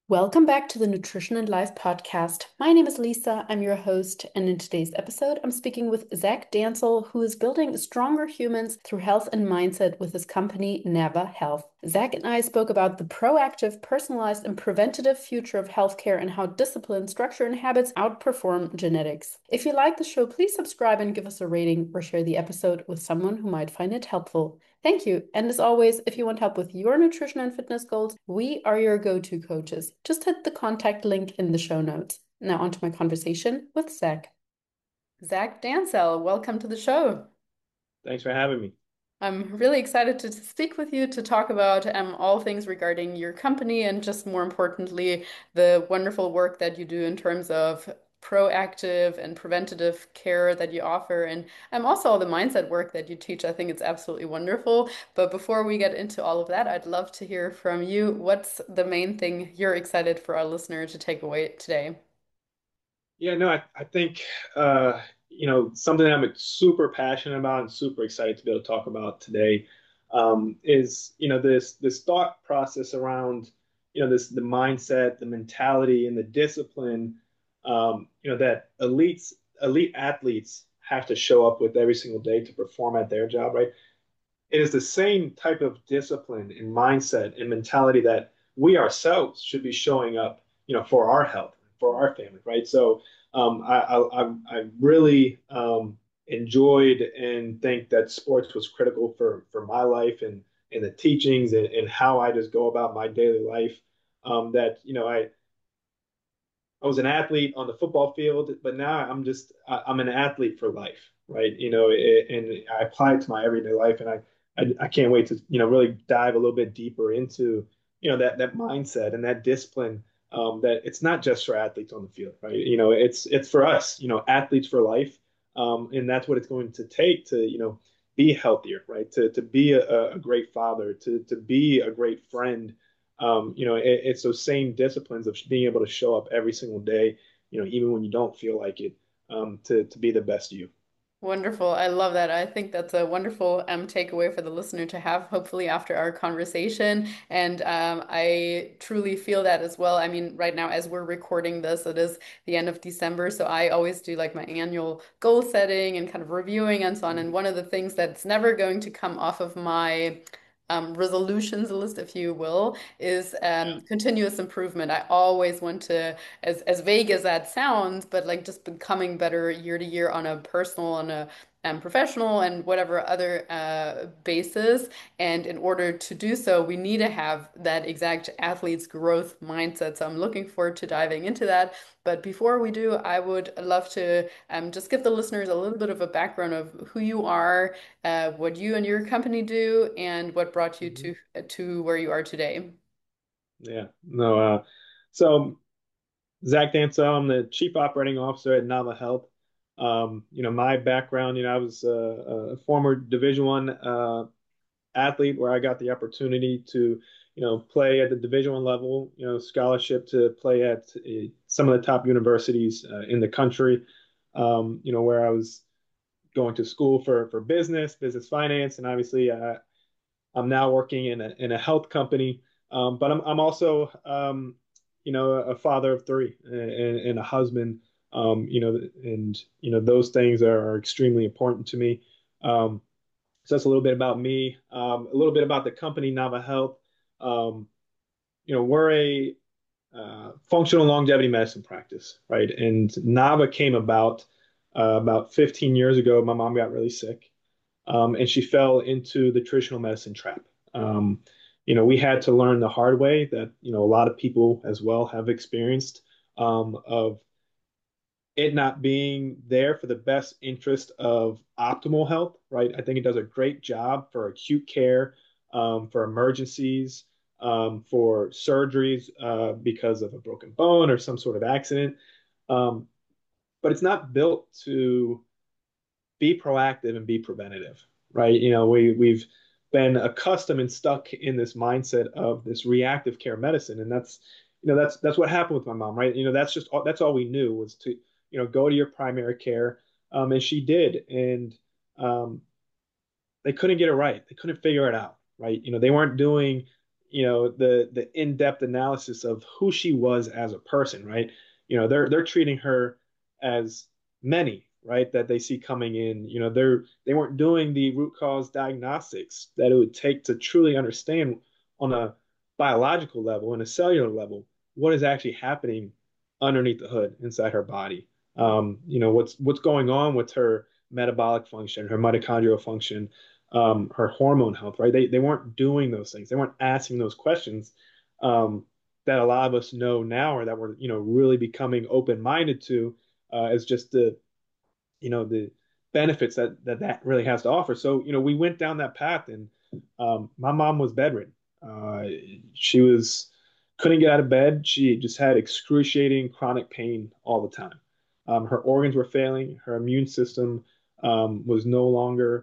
Welcome back to the Nutrition and Life podcast. My name is Lisa. I'm your host, and in today's episode, I'm speaking with Zach Dansel, who is building stronger humans through health and mindset with his company, Nava Health. Zach and I spoke about the proactive, personalized, and preventative future of healthcare and how discipline, structure, and habits outperform genetics. If you like the show, please subscribe and give us a rating or share the episode with someone who might find it helpful. Thank you. And as always, if you want help with your nutrition and fitness goals, we are your go-to coaches. Just hit the contact link in the show notes. Now, on to my conversation with Zach. Zach Dansell, welcome to the show. Thanks for having me. I'm really excited to speak with you to talk about all things regarding your company and just more importantly, the wonderful work that you do in terms of proactive and preventative care that you offer. And also all the mindset work that you teach. I think it's absolutely wonderful. But before we get into all of that, I'd love to hear from you. What's the main thing you're excited for our listeners to take away today? Yeah, no, I think something that I'm super passionate about and super excited to be able to talk about today is this thought process around this the mindset, the mentality, and the discipline that elite athletes have to show up with every single day to perform at their job, right? It is the same type of discipline and mindset and mentality that we ourselves should be showing up, for our health, for our family, right? So I really enjoyed and think that sports was critical for my life and the teachings and how I just go about my daily life. That I was an athlete on the football field, but now I'm an athlete for life, right? And I apply it to my everyday life, and I can't wait to really dive a little bit deeper into that mindset and that discipline. That it's not just for athletes on the field, right? It's for us, athletes for life, and that's what it's going to take to be healthier, right? To be a great father, to be a great friend. It's those same disciplines of being able to show up every single day, even when you don't feel like it, to be the best you. Wonderful. I love that. I think that's a wonderful takeaway for the listener to have, hopefully, after our conversation. And I truly feel that as well. I mean, right now, as we're recording this, it is the end of December. So I always do like my annual goal setting and kind of reviewing and so on. And one of the things that's never going to come off of my resolutions list, if you will, is Yeah. continuous improvement. I always want to, as vague as that sounds, but like just becoming better year to year on a personal, on a professional, and whatever other basis. And in order to do so, we need to have that exact athlete's growth mindset. So I'm looking forward to diving into that. But before we do, I would love to just give the listeners a little bit of a background of who you are, what you and your company do, and what brought you Mhm. to where you are today. Yeah. No. So Zach Dansell, I'm the Chief Operating Officer at Nava Health. My background, I was a former Division One athlete where I got the opportunity to, play at the Division One level, scholarship to play at some of the top universities in the country. Where I was going to school for business finance, and obviously I'm now working in a health company. But I'm also a father of three and a husband. And those things are extremely important to me. So that's a little bit about me, a little bit about the company Nava Health. Um, we're a functional longevity medicine practice, right? And Nava came about 15 years ago. My mom got really sick, and she fell into the traditional medicine trap. Um, we had to learn the hard way that a lot of people as well have experienced, of it not being there for the best interest of optimal health, right? I think it does a great job for acute care, for emergencies, for surgeries because of a broken bone or some sort of accident. Um, but it's not built to be proactive and be preventative, right? We've been accustomed and stuck in this mindset of this reactive care medicine, and that's what happened with my mom, right? That's all we knew was to go to your primary care, and she did, and um, they couldn't get it right. They couldn't figure it out, right? They weren't doing the in-depth analysis of who she was as a person, right? They're treating her as many, right, that they see coming in. They weren't doing the root cause diagnostics that it would take to truly understand on a biological level and a cellular level what is actually happening underneath the hood inside her body. What's going on with her metabolic function, her mitochondrial function, her hormone health, right? They weren't doing those things. They weren't asking those questions that a lot of us know now, or that we're really becoming open-minded to, as just the benefits that really has to offer. So we went down that path, and my mom was bedridden. Uh, she was couldn't get out of bed. She just had excruciating chronic pain all the time. Her organs were failing. Her immune system was no longer,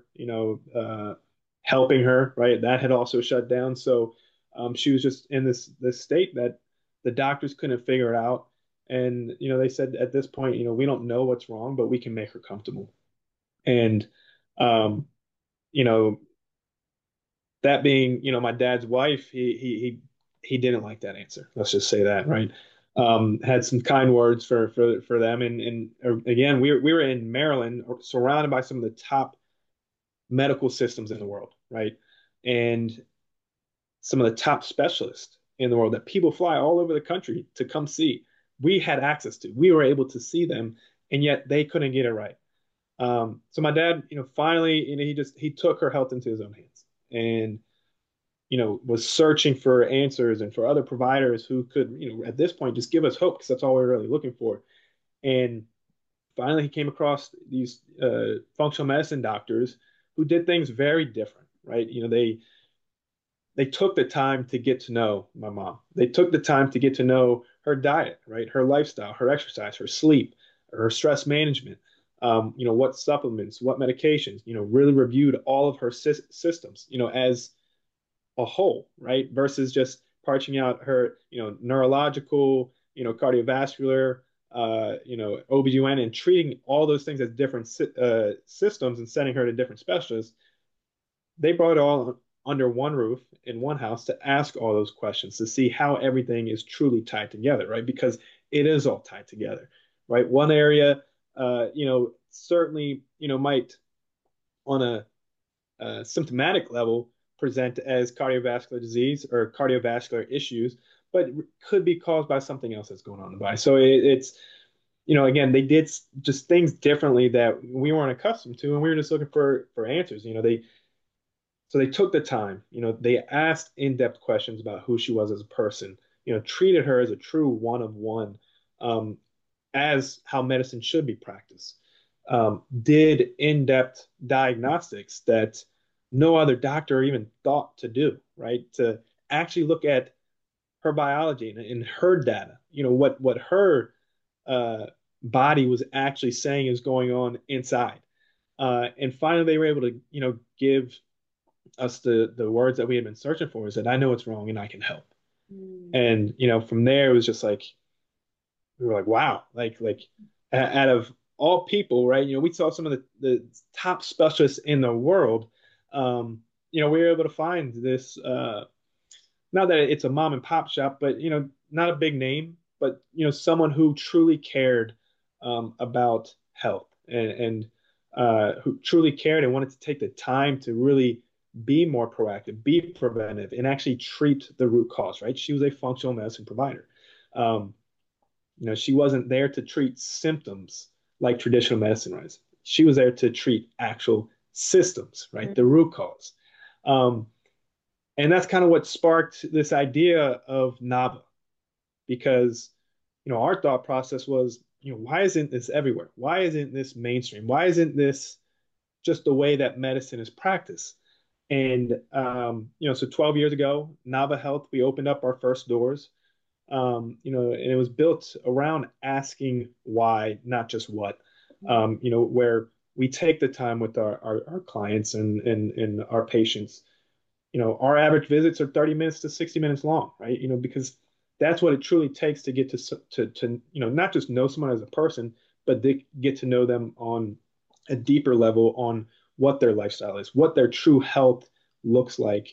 helping her. Right, that had also shut down. So she was just in this state that the doctors couldn't figure it out. And they said at this point, we don't know what's wrong, but we can make her comfortable. And um, you know, that being, my dad's wife, he didn't like that answer. Let's just say that, right? Had some kind words for them, and again, we were in Maryland, surrounded by some of the top medical systems in the world, right? And some of the top specialists in the world that people fly all over the country to come see. We had access to. We were able to see them, and yet they couldn't get it right. So my dad, finally, he took her health into his own hands, and was searching for answers and for other providers who could, at this point, just give us hope, because that's all we were really looking for. And finally, he came across these functional medicine doctors who did things very different, right? They took the time to get to know my mom. They took the time to get to know her diet, right? Her lifestyle, her exercise, her sleep, her stress management, what supplements, what medications, really reviewed all of her systems, as a whole, right? Versus just parching out her, neurological, cardiovascular, OBGYN, and treating all those things as different systems and sending her to different specialists. They brought it all under one roof in one house to ask all those questions, to see how everything is truly tied together, right? Because it is all tied together, right? One area, certainly, might on a symptomatic level present as cardiovascular disease or cardiovascular issues, but could be caused by something else that's going on in the body. So it's, again, they did just things differently that we weren't accustomed to, and we were just looking for answers. They took the time, they asked in-depth questions about who she was as a person, treated her as a true one of one, as how medicine should be practiced. Did in-depth diagnostics that no other doctor even thought to do, right? To actually look at her biology and her data, what her body was actually saying is going on inside. And finally, they were able to, give us the words that we had been searching for, is that I know what's wrong and I can help. Mm. And from there, it was just like we were like, wow, like out of all people, right? We saw some of the top specialists in the world. We were able to find this. Not that it's a mom and pop shop, but not a big name, but someone who truly cared about health, and who truly cared and wanted to take the time to really be more proactive, be preventive, and actually treat the root cause. Right? She was a functional medicine provider. Um, she wasn't there to treat symptoms like traditional medicine was. She was there to treat actual systems, right? The root cause. Um, and that's kind of what sparked this idea of NAVA, because, our thought process was, why isn't this everywhere? Why isn't this mainstream? Why isn't this just the way that medicine is practiced? And, so 12 years ago, NAVA Health, we opened up our first doors. And it was built around asking why, not just what. Where we take the time with our clients and our patients. Our average visits are 30 minutes to 60 minutes long, right? Because that's what it truly takes to get to not just know someone as a person, but they get to know them on a deeper level on what their lifestyle is, what their true health looks like,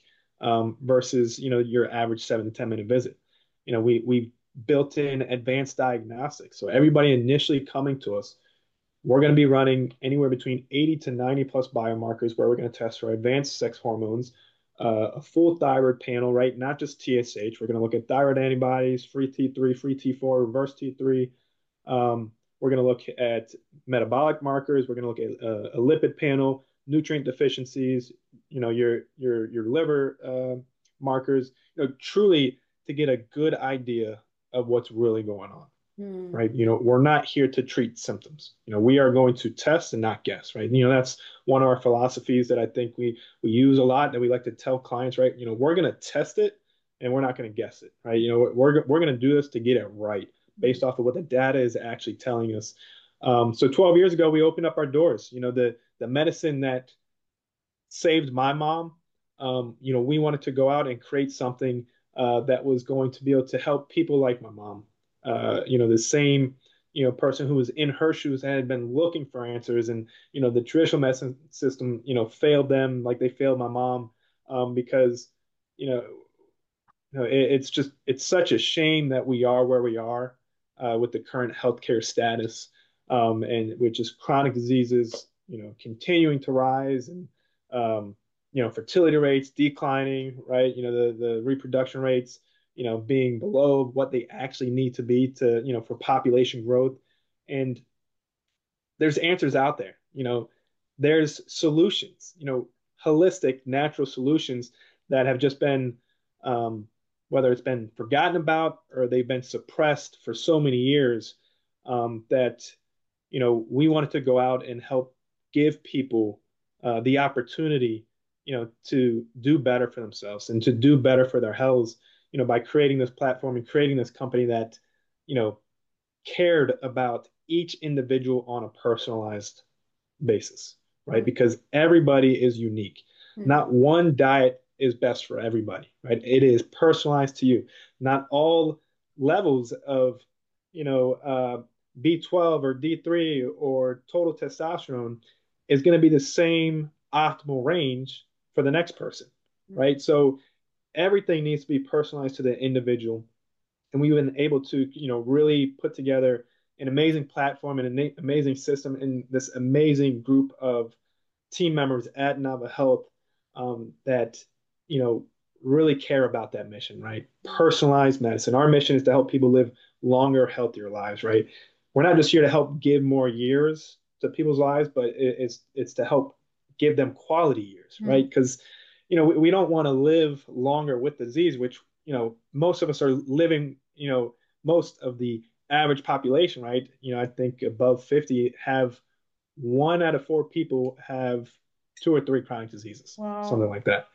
versus, your average 7 to 10 minute visit. We built in advanced diagnostics. So everybody initially coming to us, we're going to be running anywhere between 80 to 90 plus biomarkers where we're going to test for advanced sex hormones, a full thyroid panel, right? Not just TSH. We're going to look at thyroid antibodies, free T3, free T4, reverse T3. We're going to look at metabolic markers. We're going to look at a lipid panel, nutrient deficiencies, your liver markers, truly to get a good idea of what's really going on, Hmm. right? We're not here to treat symptoms. We are going to test and not guess, right? That's one of our philosophies that I think we use a lot, that we like to tell clients, right? We're going to test it and we're not going to guess it, right? We're going to do this to get it right based off of what the data is actually telling us. So 12 years ago, we opened up our doors. The medicine that saved my mom. We wanted to go out and create something that was going to be able to help people like my mom. The same, person who was in her shoes and had been looking for answers, and the traditional medicine system, failed them like they failed my mom, because you know it's such a shame that we are where we are with the current healthcare status, and with just chronic diseases, continuing to rise, and fertility rates declining, right? The reproduction rates, being below what they actually need to be to, for population growth. And there's answers out there. There's solutions, holistic, natural solutions that have just been, whether it's been forgotten about or they've been suppressed for so many years, that, we wanted to go out and help give people the opportunity, to do better for themselves and to do better for their health, by creating this platform and creating this company that, you know, cared about each individual on a personalized basis, right? Because everybody is unique. Hmm. Not one diet is best for everybody, right? It is personalized to you. Not all levels of, B12 or D3 or total testosterone is going to be the same optimal range for the next person, right? So everything needs to be personalized to the individual, and we've been able to, really put together an amazing platform and an amazing system and this amazing group of team members at Nava Health, that, you know, really care about that mission, right? Personalized medicine. Our mission is to help people live longer, healthier lives, right? We're not just here to help give more years to people's lives, but it's to help give them quality years, Hmm. right? Because, we don't want to live longer with disease, which, most of us are living, most of the average population, right? I think above 50 have, 1 out of 4 people have 2 or 3 chronic diseases, Wow. something like that.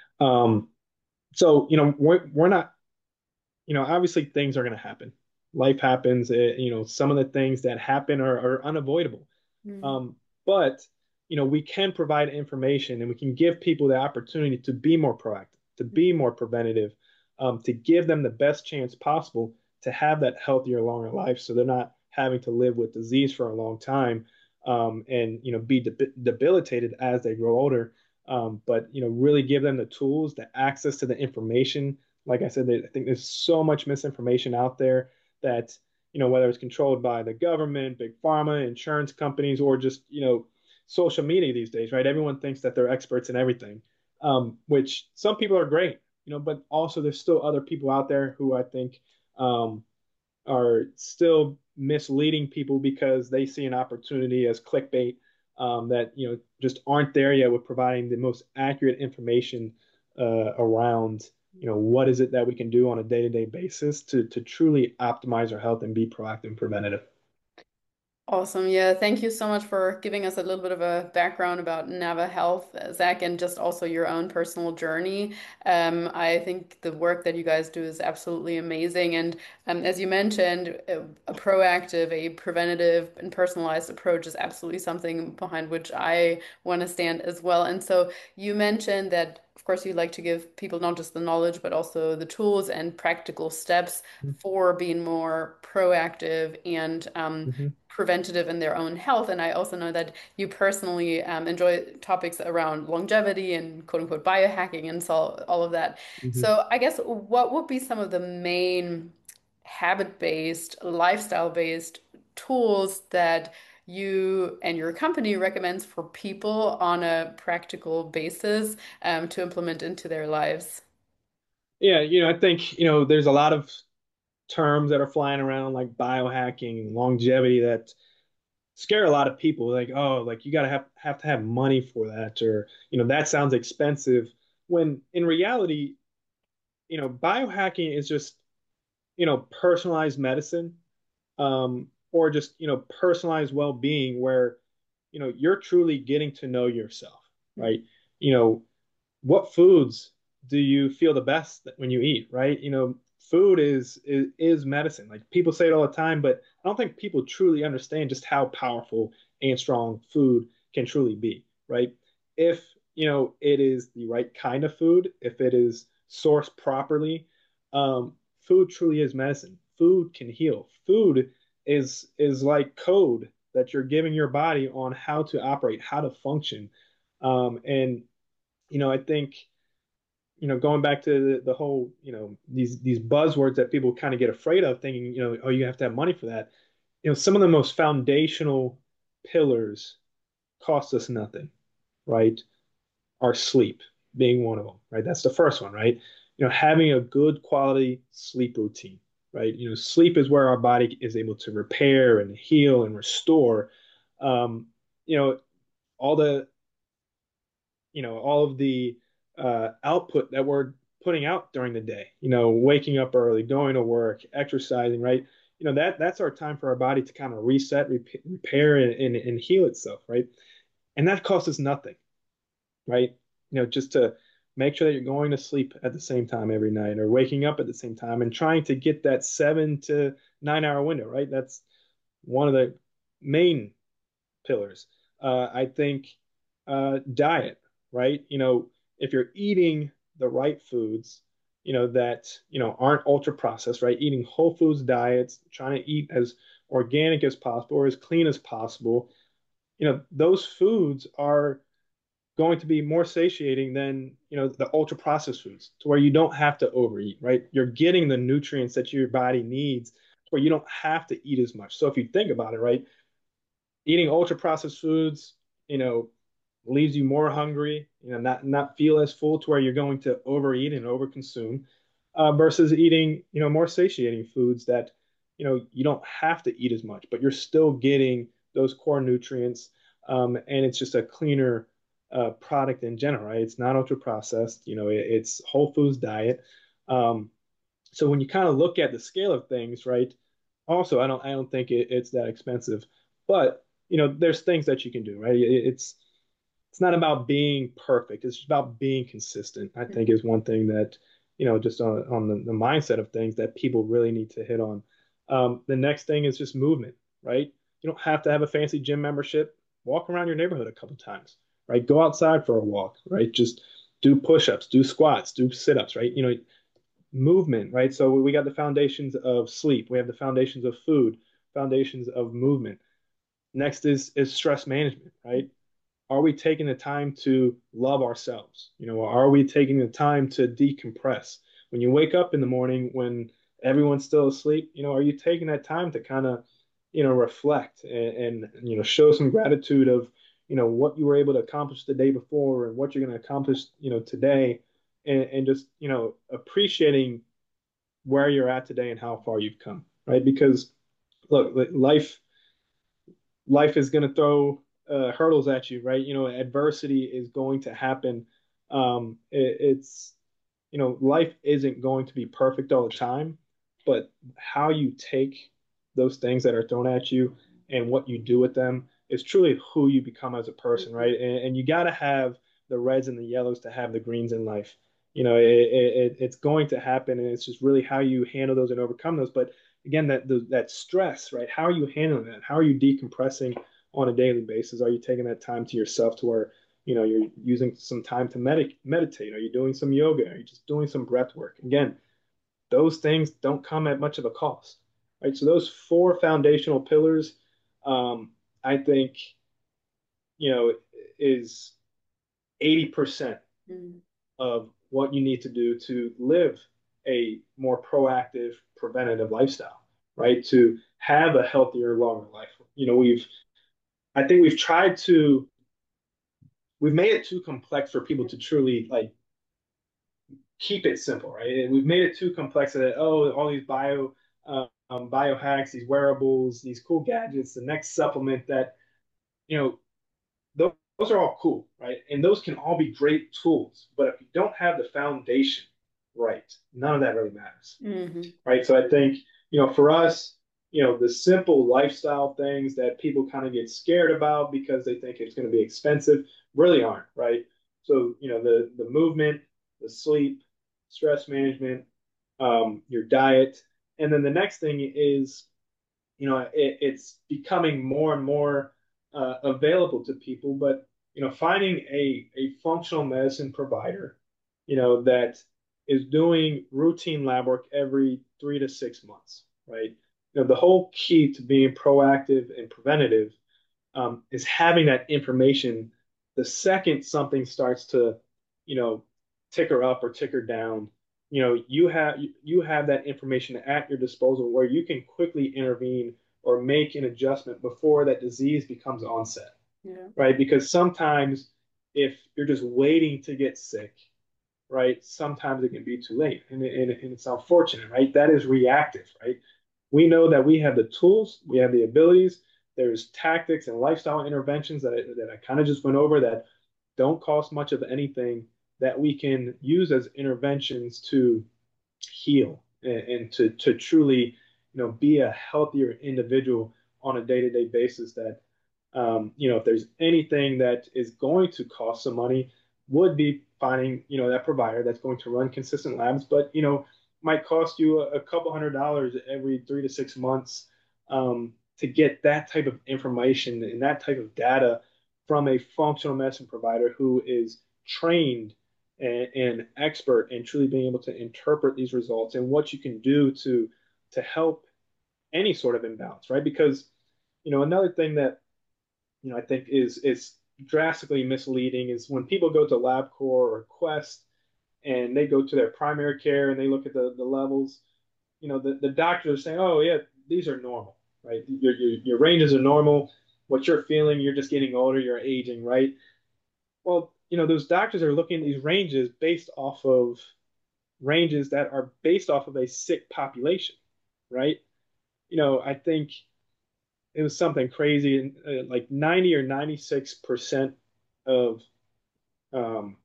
Um, so, we're not, obviously things are going to happen. Life happens. Some of the things that happen are unavoidable. Hmm. Um, but, we can provide information and we can give people the opportunity to be more proactive, to be more preventative, to give them the best chance possible to have that healthier, longer life, so they're not having to live with disease for a long time, and, be debilitated as they grow older. But, really give them the tools, the access to the information. Like I said, I think there's so much misinformation out there that, whether it's controlled by the government, big pharma, insurance companies, or just, social media these days, right? Everyone thinks that they're experts in everything, which some people are great, but also there's still other people out there who I think, um, are still misleading people because they see an opportunity as clickbait, that, just aren't there yet with providing the most accurate information around, what is it that we can do on a day-to-day basis to truly optimize our health and be proactive and preventative. Awesome. Yeah, thank you so much for giving us a little bit of a background about Nava Health, Zach, and just also your own personal journey. I think the work that you guys do is absolutely amazing. And as you mentioned, a proactive, a preventative, and personalized approach is absolutely something behind which I want to stand as well. And so you mentioned that of course, you like to give people not just the knowledge, but also the tools and practical steps for being more proactive and Mm-hmm. preventative in their own health. And I also know that you personally enjoy topics around longevity and quote unquote biohacking and so all of that. Mm-hmm. So I guess what would be some of the main habit-based, lifestyle-based tools that you and your company recommends for people on a practical basis to implement into their lives? Yeah, I think, there's a lot of terms that are flying around like biohacking, longevity that scare a lot of people. Like, oh, like you gotta have to have money for that, or that sounds expensive. When in reality, biohacking is just personalized medicine, or just personalized well-being, where you're truly getting to know yourself, right? You know, what foods do you feel the best when you eat, right? Food is medicine. Like people say it all the time, but I don't think people truly understand just how powerful and strong food can truly be, right? If, it is the right kind of food, if it is sourced properly, food truly is medicine. Food can heal. Food is like code that you're giving your body on how to operate, how to function. And I think, going back to the whole, these buzzwords that people kind of get afraid of, thinking, oh, you have to have money for that. Some of the most foundational pillars cost us nothing, right? Our sleep being one of them, right? That's the first one, right? Having a good quality sleep routine, right? Sleep is where our body is able to repair and heal and restore. Um, you know, all the all of the output that we're putting out during the day, waking up early, going to work, exercising, right? That's our time for our body to kind of reset, repair, and heal itself, right? And that costs us nothing, right? Just to make sure that you're going to sleep at the same time every night or waking up at the same time and trying to get that 7 to 9 hour window, right? That's one of the main pillars. I think diet, right? If you're eating the right foods, that, aren't ultra processed, right? Eating whole foods diets, trying to eat as organic as possible or as clean as possible, those foods are going to be more satiating than, the ultra processed foods to where you don't have to overeat, right? You're getting the nutrients that your body needs where you don't have to eat as much. So if you think about it, right, eating ultra processed foods, leaves you more hungry, not feel as full to where you're going to overeat and overconsume, versus eating, more satiating foods that, you don't have to eat as much, but you're still getting those core nutrients, and it's just a cleaner product in general, right? It's not ultra processed, it's whole foods diet. Um, so when you kind of look at the scale of things, right? Also, I don't think it's that expensive, but there's things that you can do, right? It's not about being perfect. It's just about being consistent. I think is one thing that just on the mindset of things that people really need to hit on. The next thing is just movement, right? You don't have to have a fancy gym membership. Walk around your neighborhood a couple times, right? Go outside for a walk, right? Just do push-ups, do squats, do sit-ups, right? Movement, right? So we got the foundations of sleep, we have the foundations of food, foundations of movement. Next is stress management, right? Are we taking the time to love ourselves? Are we taking the time to decompress? When you wake up in the morning, when everyone's still asleep, are you taking that time to kind of, reflect and show some gratitude of, what you were able to accomplish the day before and what you're going to accomplish, today, and just, appreciating where you're at today and how far you've come, right? Because look, life is going to throw hurdles at you, right? Adversity is going to happen. It's life isn't going to be perfect all the time, but how you take those things that are thrown at you and what you do with them is truly who you become as a person, right? And you got to have the reds and the yellows to have the greens in life. It's going to happen, and it's just really how you handle those and overcome those. But again, that stress, right? How are you handling that? How are you decompressing on a daily basis? Are you taking that time to yourself to where You're using some time to meditate. Are you doing some yoga? Are you just doing some breath work? Again, those things don't come at much of a cost, right? So those four foundational pillars, I think, is 80% Mm. of what you need to do to live a more proactive, preventative lifestyle, right? To have a healthier, longer life. I think we've made it too complex for people to truly like keep it simple, right? And we've made it too complex that, oh, all these biohacks, these wearables, these cool gadgets, the next supplement that, you know, those are all cool, right? And those can all be great tools. But if you don't have the foundation right, none of that really matters, Hmm. right? So I think, for us, the simple lifestyle things that people kind of get scared about because they think it's going to be expensive really aren't, right? So, the movement, the sleep, stress management, your diet. And then the next thing is, it's becoming more and more available to people, but finding a functional medicine provider, that is doing routine lab work every 3 to 6 months, right? The whole key to being proactive and preventative is having that information the second something starts to, you know, ticker up or ticker down. You have that information at your disposal where you can quickly intervene or make an adjustment before that disease becomes onset, Yeah. right? Because sometimes if you're just waiting to get sick, right, sometimes it can be too late, and it's unfortunate, right? That is reactive, right? We know that we have the tools, we have the abilities. There's tactics and lifestyle interventions that I kind of just went over that don't cost much of anything that we can use as interventions to heal and to truly, be a healthier individual on a day-to-day basis. That if there's anything that is going to cost some money, would be finding, that provider that's going to run consistent labs, but, might cost you a couple $100 every 3 to 6 months to get that type of information and that type of data from a functional medicine provider who is trained and expert in truly being able to interpret these results and what you can do to help any sort of imbalance, right? Because another thing that I think is drastically misleading is when people go to LabCorp or Quest and they go to their primary care and they look at the levels. The doctors are saying, oh yeah, these are normal, right? Your ranges are normal. What you're feeling, you're just getting older, you're aging, right? Well, those doctors are looking at these ranges based off of ranges that are based off of a sick population, right? I think it was something crazy, and like 90 or 96% of um,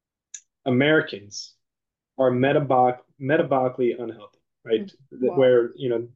Americans are metabolically unhealthy, right? Wow. Where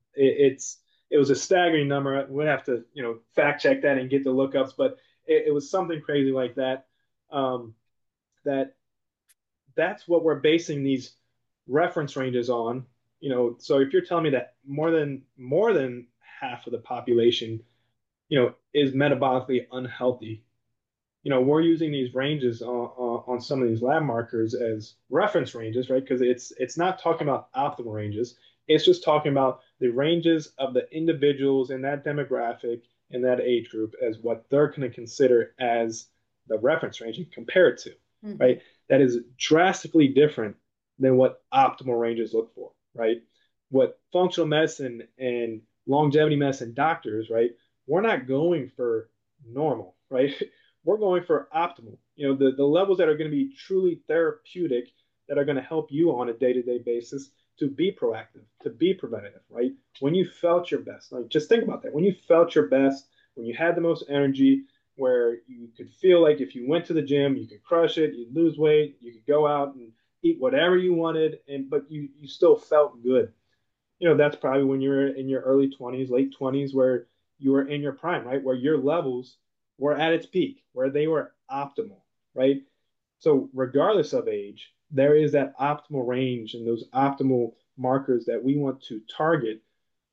it was a staggering number. We'd have to fact check that and get the lookups, but it was something crazy like that. Um, that that's what we're basing these reference ranges on. So if you're telling me that more than half of the population, is metabolically unhealthy, we're using these ranges on some of these lab markers as reference ranges, right? Because it's not talking about optimal ranges. It's just talking about the ranges of the individuals in that demographic in that age group as what they're going to consider as the reference range and compare it to, Hmm. right? That is drastically different than what optimal ranges look for, right? What functional medicine and longevity medicine doctors, right? We're not going for normal, right? We're going for optimal. The levels that are going to be truly therapeutic, that are going to help you on a day-to-day basis to be proactive, to be preventative, right? When you felt your best, like just think about that. When you felt your best, when you had the most energy, where you could feel like if you went to the gym, you could crush it, you'd lose weight, you could go out and eat whatever you wanted, but you still felt good. That's probably when you're in your early 20s, late 20s, where you were in your prime, right? Where your levels were at its peak, where they were optimal, right? So, regardless of age, there is that optimal range and those optimal markers that we want to target,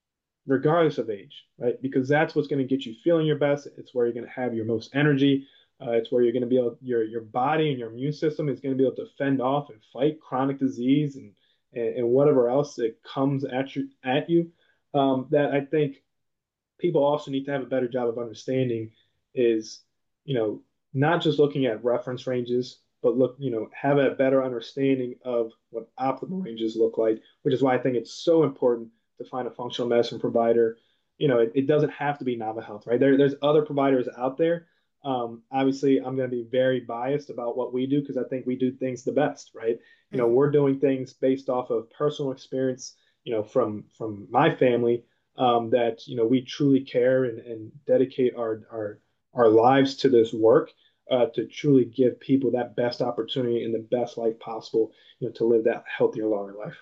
regardless of age, right? Because that's what's going to get you feeling your best. It's where you're going to have your most energy. It's where you're going to be able, your body and your immune system is going to be able to fend off and fight chronic disease and whatever else that comes at you. That I think people also need to have a better job of understanding is, you know, not just looking at reference ranges, but have a better understanding of what optimal ranges look like, which is why I think it's so important to find a functional medicine provider. It doesn't have to be Nava Health, right? There's other providers out there. Obviously, I'm going to be very biased about what we do because I think we do things the best, right? Mhm. We're doing things based off of personal experience, from my family, that we truly care and dedicate our lives to this work, to truly give people that best opportunity and the best life possible, to live that healthier, longer life.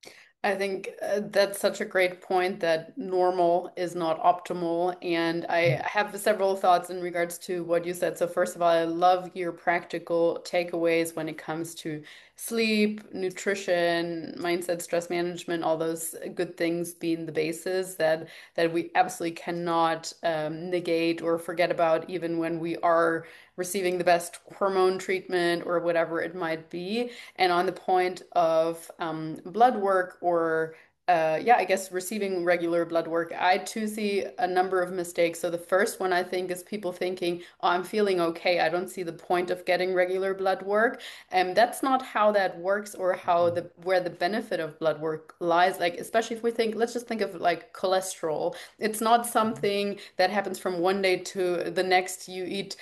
I think that's such a great point that normal is not optimal. And I have several thoughts in regards to what you said. So, first of all, I love your practical takeaways when it comes to sleep, nutrition, mindset, stress management, all those good things being the basis that we absolutely cannot negate or forget about, even when we are receiving the best hormone treatment or whatever it might be. And on the point of blood work or yeah, I guess receiving regular blood work, I too see a number of mistakes. So the first one I think is people thinking, "Oh, I'm feeling okay. I don't see the point of getting regular blood work." And that's not how that works or how the where the benefit of blood work lies. Like especially if we think, let's just think of like cholesterol. It's not something that happens from one day to the next. You eat,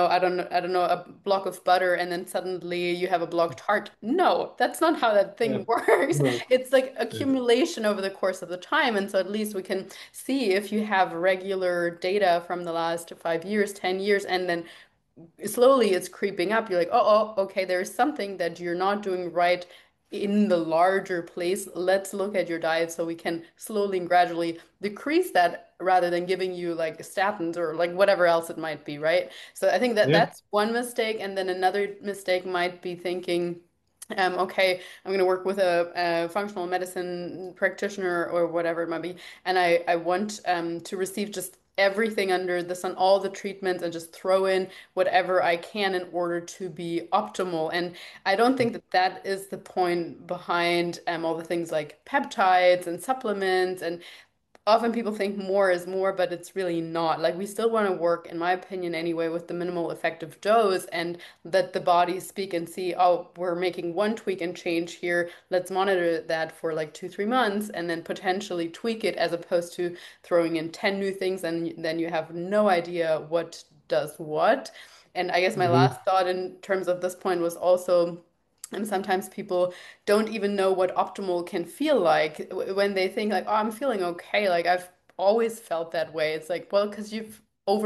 I don't know, a block of butter and then suddenly you have a blocked heart. No, that's not how that Yeah. thing works. No. It's like Yeah. accumulation over the course of the time. And so at least we can see if you have regular data from the last 5 years, 10 years, and then slowly it's creeping up. You're like, okay, there's something that you're not doing right in the larger place. Let's look at your diet so we can slowly and gradually decrease that rather than giving you like statins or like whatever else it might be, right? So I think that Yeah. that's one mistake. And then another mistake might be thinking, okay, I'm going to work with a functional medicine practitioner or whatever it might be, and I want to receive just everything under the sun, all the treatments, and just throw in whatever I can in order to be optimal. And I don't think that that is the point behind all the things like peptides and supplements and often people think more is more, but it's really not. Like we still want to work, in my opinion anyway, with the minimal effective dose and let the body speak and see, oh, we're making one tweak and change here. Let's monitor that for like 2, 3 months and then potentially tweak it as opposed to throwing in 10 new things and then you have no idea what does what. And I guess my Hmm. last thought in terms of this point was also and sometimes people don't even know what optimal can feel like when they think like, oh, I'm feeling okay. Like I've always felt that way. It's like, well, because you've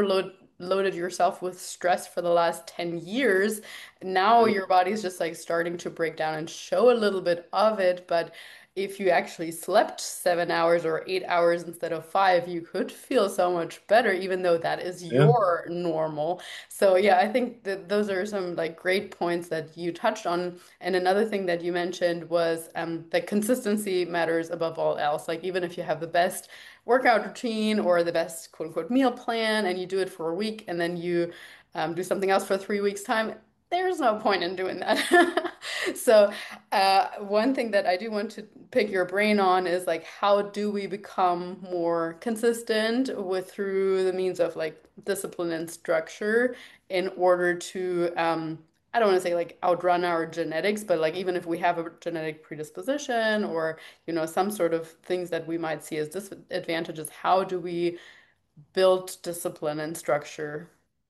loaded yourself with stress for the last 10 years. Now Yep. your body's just like starting to break down and show a little bit of it. But if you actually slept 7 hours or 8 hours instead of five, you could feel so much better, even though that is Yeah. your normal. So yeah, I think that those are some like great points that you touched on. And another thing that you mentioned was that consistency matters above all else. Like even if you have the best workout routine or the best quote unquote meal plan and you do it for a week and then you do something else for 3 weeks time, there's no point in doing that. So one thing that I do want to pick your brain on is like how do we become more consistent with through the means of like discipline and structure in order to I don't want to say like outrun our genetics, but like even if we have a genetic predisposition or some sort of things that we might see as disadvantages, how do we build discipline and structure?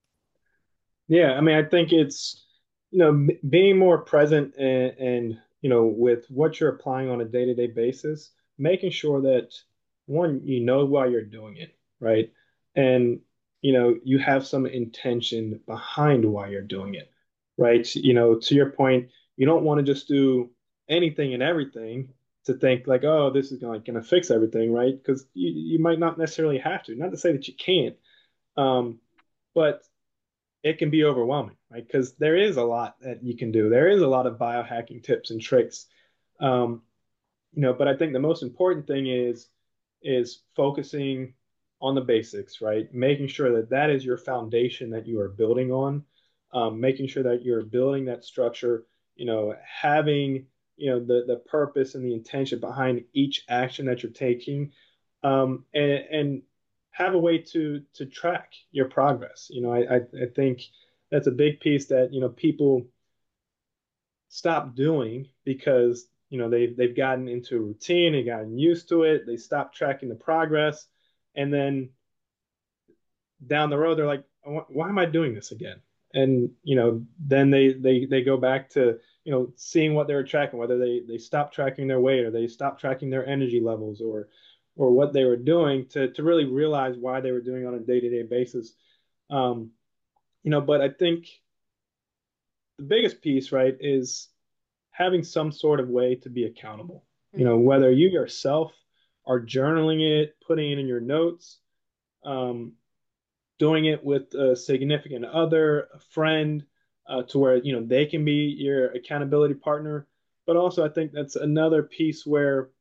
Yeah, I mean, I think it's, being more present and with what you're applying on a day-to-day basis, making sure that one, you know why you're doing it, right? And, you have some intention behind why you're doing it, right? To your point, you don't want to just do anything and everything to think like, oh, this is going to fix everything, right? Because you might not necessarily have to. Not to say that you can't, um, but it can be overwhelming, right? Because there is a lot that you can do. There is a lot of biohacking tips and tricks. Um, but I think the most important thing is focusing on the basics, right? Making sure that that is your foundation that you are building on. making sure that you're building that structure, having, the purpose and the intention behind each action that you're taking, and have a way to track your progress. I think that's a big piece that, people stop doing because, they've gotten into a routine and gotten used to it. They stop tracking the progress. And then down the road they're like, why am I doing this again? And then they go back to seeing what they were tracking, whether they stop tracking their weight or they stop tracking their energy levels, or what they were doing, to really realize why they were doing it on a day-to-day basis. um but I think the biggest piece, right, is having some sort of way to be accountable, Mm. whether you yourself are journaling it, putting it in your notes, um, doing it with a significant other, a friend, to where they can be your accountability partner. But also, I think that's another piece where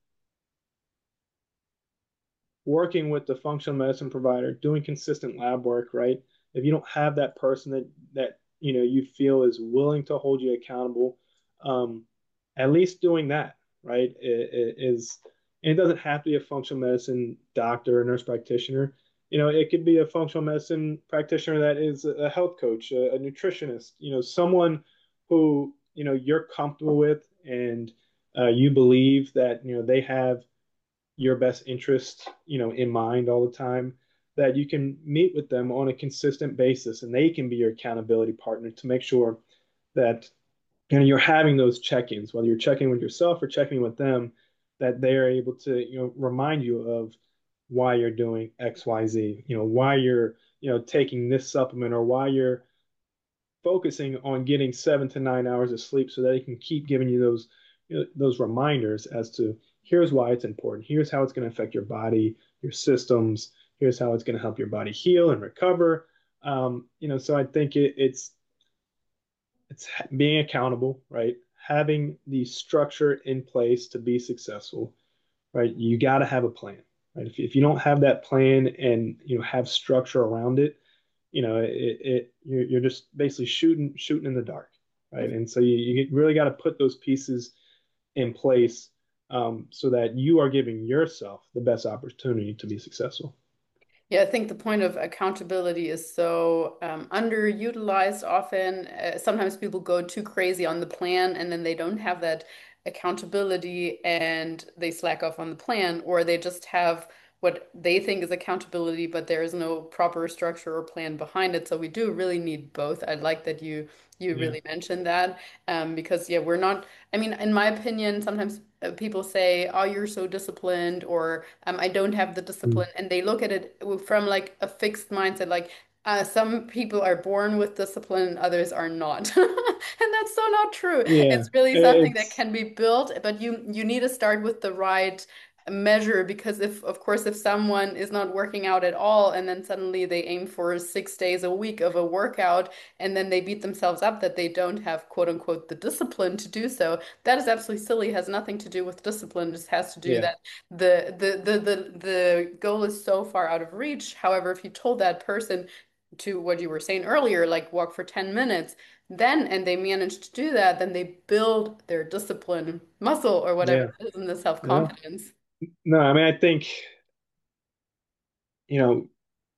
working with the functional medicine provider, doing consistent lab work, right? If you don't have that person that you feel is willing to hold you accountable, um, at least doing that, right, is, and it doesn't have to be a functional medicine doctor or nurse practitioner. It could be a functional medicine practitioner that is a health coach, a nutritionist, someone who you're comfortable with, and you believe that they have your best interest, in mind all the time, that you can meet with them on a consistent basis, and they can be your accountability partner to make sure that you're having those check-ins, whether you're checking with yourself or checking with them, that they are able to, remind you of why you're doing XYZ, why you're, taking this supplement, or why you're focusing on getting 7 to 9 hours of sleep, so that it can keep giving you those reminders as to, here's why it's important. Here's how it's going to affect your body, your systems. Here's how it's going to help your body heal and recover. So I think it's being accountable, right? Having the structure in place to be successful, right? You got to have a plan, right? If you don't have that plan and have structure around it, you're just basically shooting in the dark, right? And so you really got to put those pieces in place, so that you are giving yourself the best opportunity to be successful. Yeah, I think the point of accountability is so underutilized often. Sometimes people go too crazy on the plan and then they don't have that accountability and they slack off on the plan, or they just have what they think is accountability, but there is no proper structure or plan behind it. So we do really need both. I like that you Yeah. really mentioned that, because yeah, we're not. I mean, in my opinion, sometimes people say, "Oh, you're so disciplined," or I don't have the Mm. discipline, and they look at it from like a fixed mindset, like some people are born with discipline, others are not, and that's so not true. Yeah. It's really something that It's can be built, but you need to start with the right measure, because if of course if someone is not working out at all and then suddenly they aim for 6 days a week of a workout and then they beat themselves up that they don't have quote unquote the discipline to do so, that is absolutely silly. It has nothing to do with discipline. It just has to do Yeah. that the goal is so far out of reach. However, if you told that person to what you were saying earlier, like walk for 10 minutes, then and they manage to do that, then they build their discipline muscle or whatever Yeah. it is, and the No. self-confidence. No, I mean, I think, you know,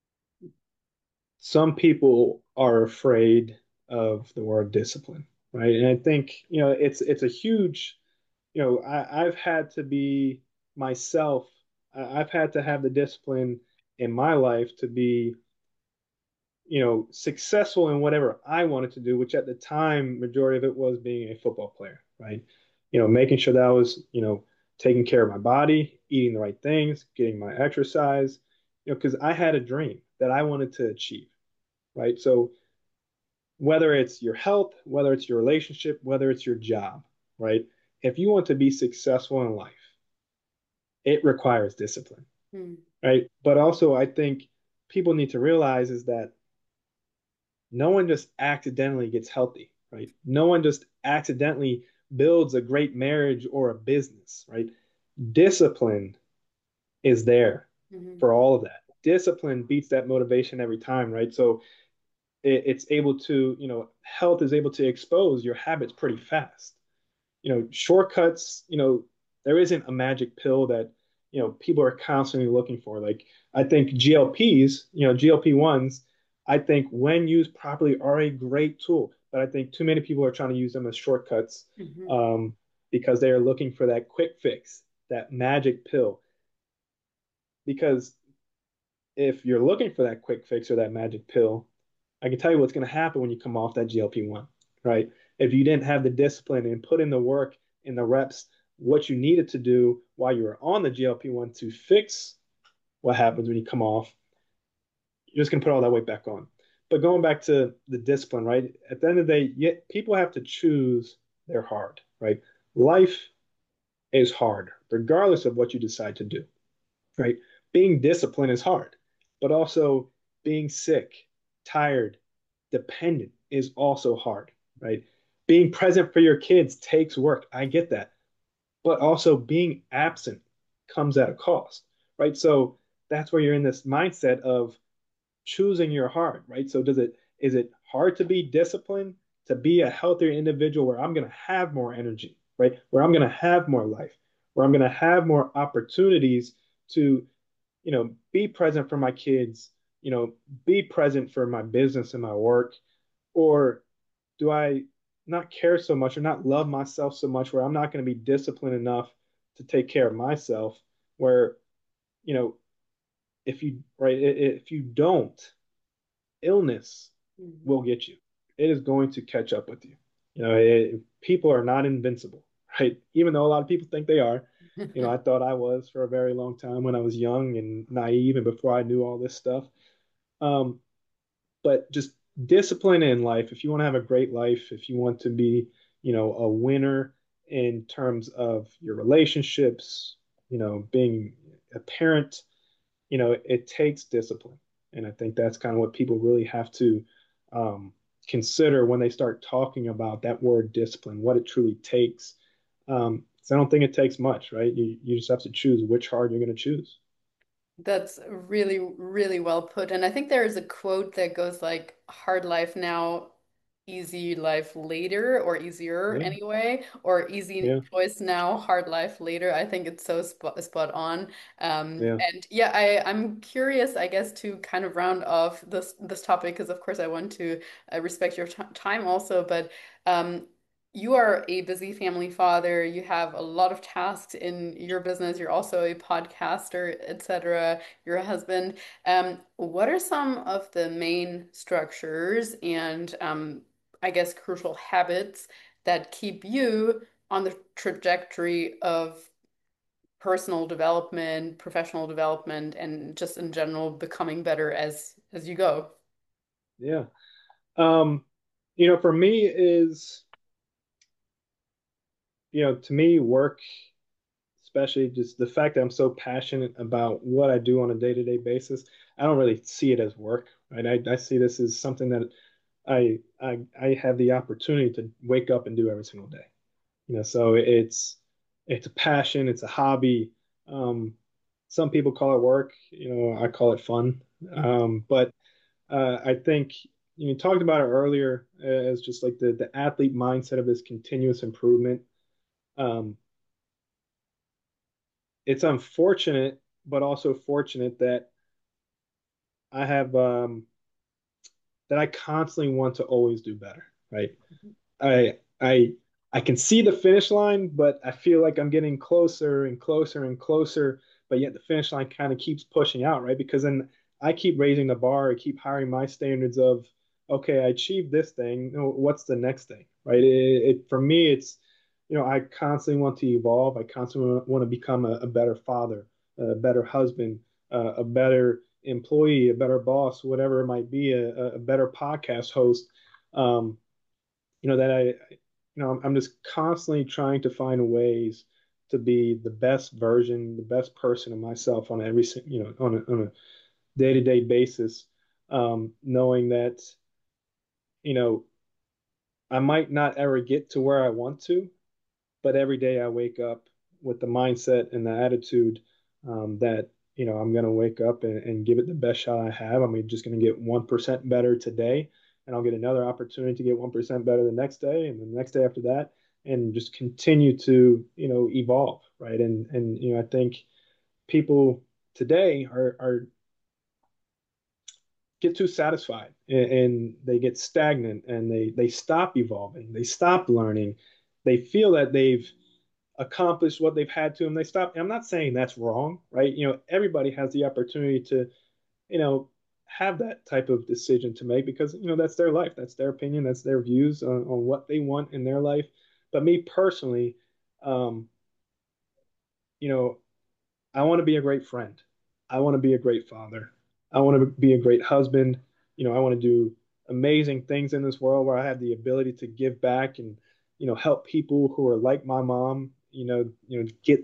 some people are afraid of the word discipline, right? And I think, it's a huge, I've had to be myself. I've had to have the discipline in my life to be, successful in whatever I wanted to do, which at the time, majority of it was being a football player, right? Making sure that I was, taking care of my body, eating the right things, getting my exercise, because I had a dream that I wanted to achieve, right? So whether it's your health, whether it's your relationship, whether it's your job, right? If you want to be successful in life, it requires discipline, Hmm. right? But also, I think people need to realize is that no one just accidentally gets healthy, right? No one just accidentally builds a great marriage or a business, right? Discipline is there Mhm. for all of that. Discipline beats that motivation every time, right? So it's able to, health is able to expose your habits pretty fast. Shortcuts, there isn't a magic pill that, people are constantly looking for. Like I think GLPs, GLP-1s, I think when used properly are a great tool, but I think too many people are trying to use them as shortcuts Mhm. um, because they are looking for that quick fix, that magic pill. Because if you're looking for that quick fix or that magic pill, I can tell you what's going to happen when you come off that GLP-1, right? If you didn't have the discipline and put in the work and the reps, what you needed to do while you were on the GLP-1 to fix what happens when you come off, you're just going to put all that weight back on. But going back to the discipline, right? At the end of the day, yet people have to choose their hard, right? Life is hard, regardless of what you decide to do, right? Being disciplined is hard, but also being sick, tired, dependent is also hard, right? Being present for your kids takes work. I get that. But also being absent comes at a cost, right? So that's where you're in this mindset of choosing your heart, right? So is it hard to be disciplined, to be a healthier individual where I'm going to have more energy, right? Where I'm going to have more life, where I'm going to have more opportunities to, be present for my kids, be present for my business and my work, or do I not care so much or not love myself so much where I'm not going to be disciplined enough to take care of myself? Where, you know, if you, right, if you don't, illness Mhm. will get you. It is going to catch up with you. People are not invincible, right? Even though a lot of people think they are. I thought I was for a very long time when I was young and naive and before I knew all this stuff. Um, but just discipline in life. If you want to have a great life, if you want to be, a winner in terms of your relationships, being a parent, it takes discipline. And I think that's kind of what people really have to um, consider when they start talking about that word discipline, what it truly takes. So I don't think it takes much, right? You just have to choose which hard you're going to choose. That's really, really well put. And I think there is a quote that goes like, hard life now, easy life later, or easier Yeah, anyway, or easy yeah, choice now, hard life later. I think it's so spot on. yeah, And yeah, I'm curious, I guess, to kind of round off this topic, because of course I want to respect your t time also, but you are a busy family father. You have a lot of tasks in your business. You're also a podcaster, etc. You're a husband. What are some of the main structures and I guess crucial habits that keep you on the trajectory of personal development, professional development, and just in general becoming better as you go? yeah. Um, for me is, to me, work, especially just the fact that I'm so passionate about what I do on a day-to-day basis, I don't really see it as work, right? I see this as something that I have the opportunity to wake up and do every single day. So it's a passion, it's a hobby. Um, some people call it work, I call it fun. But I think you talked about it earlier as just like the athlete mindset of this continuous improvement. Um, it's unfortunate, but also fortunate that I have that I constantly want to always do better, right? I I I can see the finish line, but I feel like I'm getting closer and closer and closer, but yet the finish line kind of keeps pushing out, right? Because then I keep raising the bar, I keep hiring my standards of, okay, I achieved this thing. What's the next thing, right? For me, it's, I constantly want to evolve. I constantly want to become a better father, a better husband, a better employee, a better boss, whatever it might be, a better podcast host. Um, that I'm just constantly trying to find ways to be the best version, the best person of myself on every, on a day-to-day basis, knowing that, you know, I might not ever get to where I want to, but every day I wake up with the mindset and the attitude that, I'm going to wake up and give it the best shot I have. I'm just going to get 1% better today. and I'll get another opportunity to get 1% better the next day and the next day after that, and just continue to, evolve, right? And I think people today are get too satisfied, and they get stagnant, and they stop evolving, they stop learning, they feel that they've accomplished what they've had to, and they stop. And I'm not saying that's wrong, right? Everybody has the opportunity to, you know, have that type of decision to make, because that's their life, that's their opinion, that's their views on what they want in their life. But me personally, um, you know, I want to be a great friend. I want to be a great father. I want to be a great husband. I want to do amazing things in this world where I have the ability to give back and, help people who are like my mom, get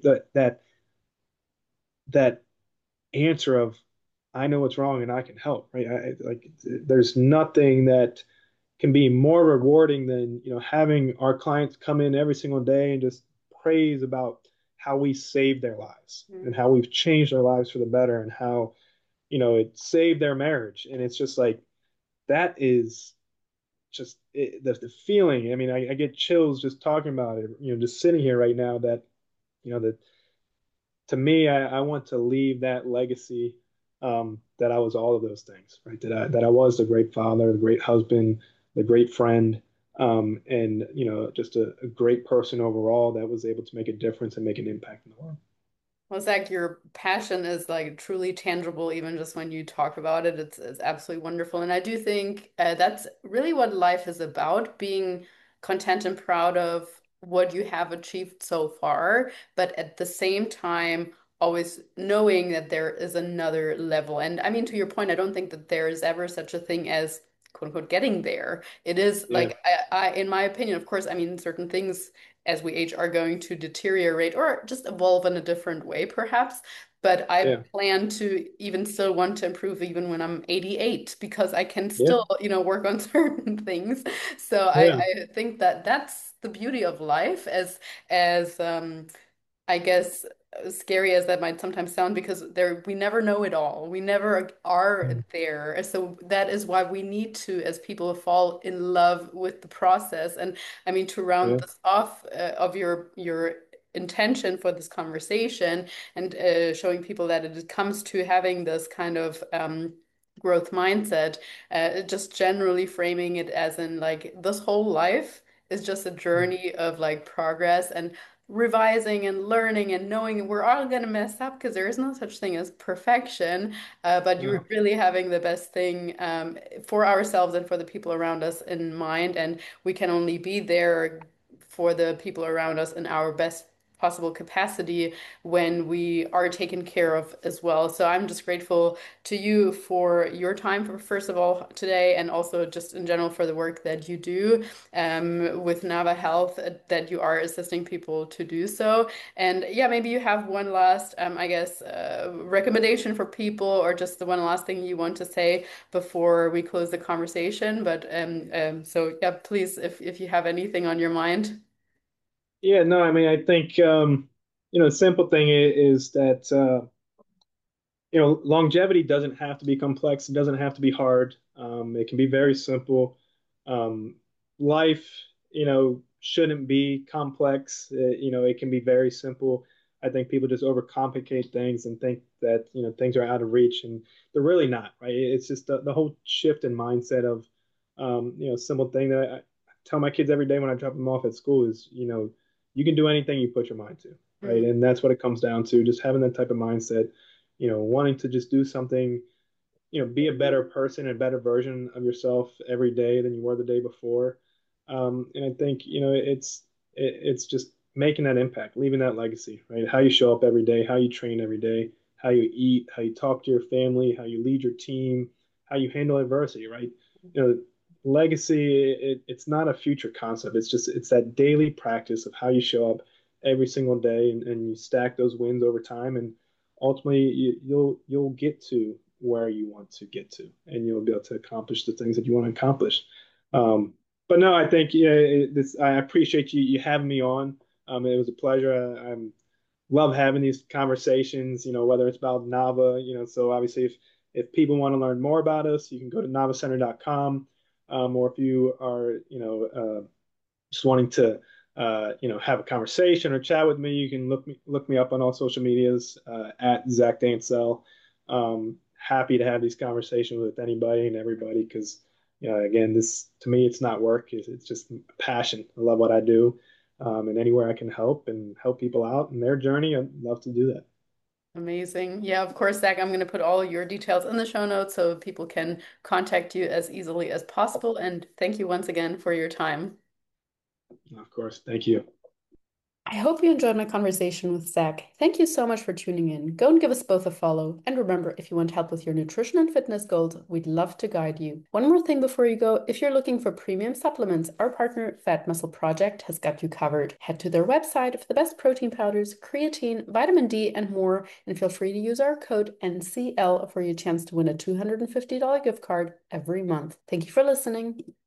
that answer of, I know what's wrong and I can help, right? Like, there's nothing that can be more rewarding than, having our clients come in every single day and just praise about how we saved their lives and how we've changed their lives for the better, and how, it saved their marriage. And it's just like, that is just the feeling. I mean, I get chills just talking about it, just sitting here right now, that, that to me, I want to leave that legacy, that I was all of those things, right? That I was the great father, the great husband, the great friend, and just a great person overall that was able to make a difference and make an impact in the world. Well, Zach, your passion is like truly tangible, even just when you talk about it. It's absolutely wonderful. And I do think that's really what life is about, being content and proud of what you have achieved so far, but at the same time, always knowing that there is another level. And I mean, to your point, I don't think that there is ever such a thing as quote unquote getting there. It is Yeah, like, in my opinion, of course, I mean, certain things as we age are going to deteriorate or just evolve in a different way, perhaps. But I yeah, plan to even still want to improve even when I'm 88 because I can yeah, still, work on certain things. So yeah, I think that that's the beauty of life as I guess scary as that might sometimes sound because there we never know it all. We never are mm, there. So that is why we need to, as people, fall in love with the process. And I mean, to round yeah, this off of your intention for this conversation and showing people that it comes to having this kind of growth mindset, just generally framing it as in like this whole life is just a mm, journey of like progress and revising and learning and knowing we're all going to mess up because there is no such thing as perfection, but yeah, you're really having the best thing for ourselves and for the people around us in mind. And we can only be there for the people around us in our best possible capacity when we are taken care of as well. So I'm just grateful to you for your time, for first of all today, and also just in general for the work that you do with Nava Health, that you are assisting people to do so. And yeah, maybe you have one last, I guess, recommendation for people, or just the one last thing you want to say before we close the conversation. But so yeah, please, if you have anything on your mind. yeah. No, I mean, I think, the simple thing is that, longevity doesn't have to be complex. It doesn't have to be hard. It can be very simple. Um, Life, shouldn't be complex. It can be very simple. I think people just overcomplicate things and think that, things are out of reach, and they're really not, right? It's just the whole shift in mindset of, simple thing that I tell my kids every day when I drop them off at school is, you can do anything you put your mind to, right? Mm, And that's what it comes down to, just having that type of mindset, wanting to just do something, be a better person, a better version of yourself every day than you were the day before. And I think, it's just making that impact, leaving that legacy, right? How you show up every day, how you train every day, how you eat, how you talk to your family, how you lead your team, how you handle adversity, right? Legacy, it's not a future concept. It's that daily practice of how you show up every single day, and you stack those wins over time, and ultimately you'll get to where you want to get to, and you'll be able to accomplish the things that you want to accomplish. Um, but no, I think, yeah, I appreciate you having me on. It was a pleasure. I love having these conversations. Whether it's about Nava. So obviously, if people want to learn more about us, you can go to navacenter.com. or if you are, just wanting to, have a conversation or chat with me, you can look me up on all social medias at Zach Dancel. Happy to have these conversations with anybody and everybody because, again, this to me, it's not work. It's just passion. I love what I do. And anywhere I can help and help people out in their journey, I'd love to do that. Amazing. Yeah, of course, Zach, I'm going to put all your details in the show notes so people can contact you as easily as possible. And thank you once again for your time. Of course. Thank you. I hope you enjoyed my conversation with Zach. Thank you so much for tuning in. Go and give us both a follow. And remember, if you want help with your nutrition and fitness goals, we'd love to guide you. One more thing before you go, if you're looking for premium supplements, our partner Fat Muscle Project has got you covered. Head to their website for the best protein powders, creatine, vitamin D, and more. And feel free to use our code NCL for your chance to win a $250 gift card every month. Thank you for listening.